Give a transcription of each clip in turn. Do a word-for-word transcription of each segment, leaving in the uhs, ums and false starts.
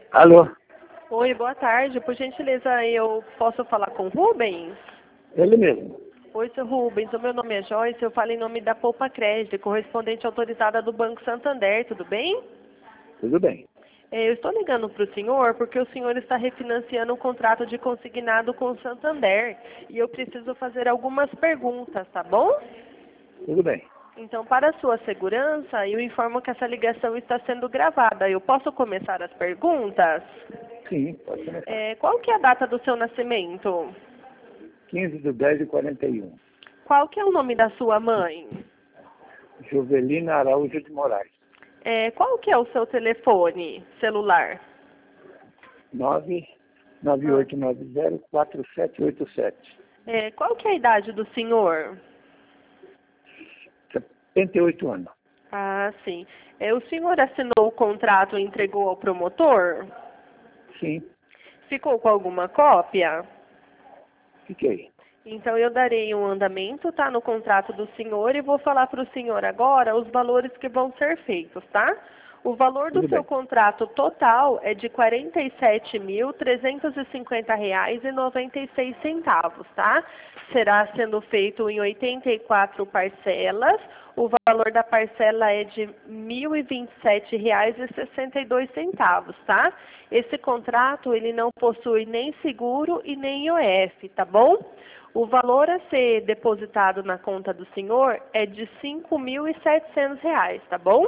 Alô? Oi, boa tarde. Por gentileza, eu posso falar com o Rubens? Ele mesmo. Oi, seu Rubens. O meu nome é Joyce. Eu falo em nome da Poupa Crédito, correspondente autorizada do Banco Santander. Tudo bem? Tudo bem. É, Eu estou ligando para o senhor porque o senhor está refinanciando um contrato de consignado com o Santander e eu preciso fazer algumas perguntas, tá bom? Tudo bem. Então, para a sua segurança, eu informo que essa ligação está sendo gravada. Eu posso começar as perguntas? Sim, pode começar. É, qual que é a data do seu nascimento? quinze de dez de quarenta e um. Qual que é o nome da sua mãe? Jovelina Araújo de Moraes. É, qual que é o seu telefone celular? nove nove oito nove zero quatro sete oito sete. É, qual que é a idade do senhor? setenta e oito anos. Ah, sim. É, o senhor assinou o contrato e entregou ao promotor? Sim, Ficou com alguma cópia? fiquei. Então eu darei um andamento, tá, no contrato do senhor e vou falar para o senhor agora os valores que vão ser feitos, tá? O valor do Tudo seu bem. contrato total é de quarenta e sete mil, trezentos e cinquenta reais e noventa e seis centavos, tá? Será sendo feito em oitenta e quatro parcelas. O valor da parcela é de mil e vinte e sete reais e sessenta e dois centavos, tá? Esse contrato, ele não possui nem seguro e nem I O F, tá bom? O valor a ser depositado na conta do senhor é de cinco mil e setecentos reais, tá bom?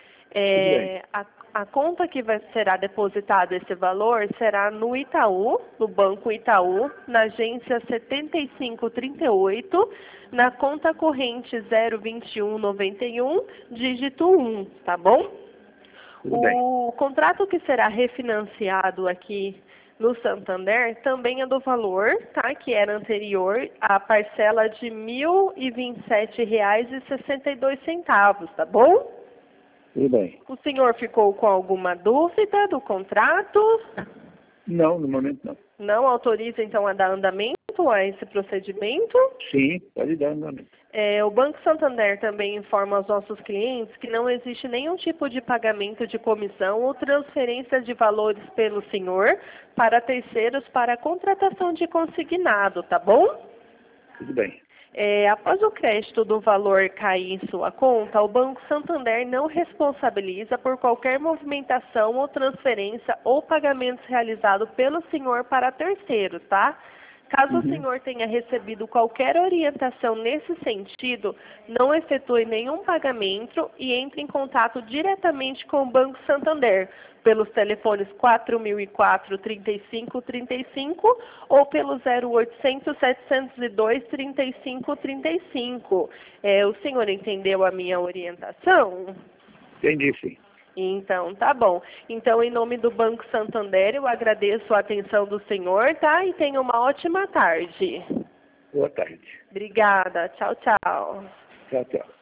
É, a, a conta que vai, será depositado esse valor será no Itaú, no Banco Itaú, na agência setenta e cinco trinta e oito, na conta corrente zero vinte e um noventa e um, dígito um, tá bom? Tudo bem. O contrato que será refinanciado aqui no Santander também é do valor, tá? Que era anterior à parcela de mil e vinte e sete reais e sessenta e dois centavos, tá bom? Tudo bem. O senhor ficou com alguma dúvida do contrato? Não, no momento não. Não autoriza, então, a dar andamento a esse procedimento? Sim, pode dar andamento. É, o Banco Santander também informa aos nossos clientes que não existe nenhum tipo de pagamento de comissão ou transferência de valores pelo senhor para terceiros para a contratação de consignado, tá bom? Tudo bem. É, após o crédito do valor cair em sua conta, o Banco Santander não responsabiliza por qualquer movimentação ou transferência ou pagamentos realizados pelo senhor para terceiros, tá? Caso Uhum. o senhor tenha recebido qualquer orientação nesse sentido, não efetue nenhum pagamento e entre em contato diretamente com o Banco Santander, pelos telefones quatro mil e quatro, trinta e cinco, trinta e cinco ou pelo zero oitocentos, setecentos e dois, trinta e cinco, trinta e cinco. É, o senhor entendeu a minha orientação? Entendi, sim. Então, tá bom. Então, em nome do Banco Santander, eu agradeço a atenção do senhor, tá? E tenha uma ótima tarde. Boa tarde. Obrigada. Tchau, tchau. Tchau, tchau.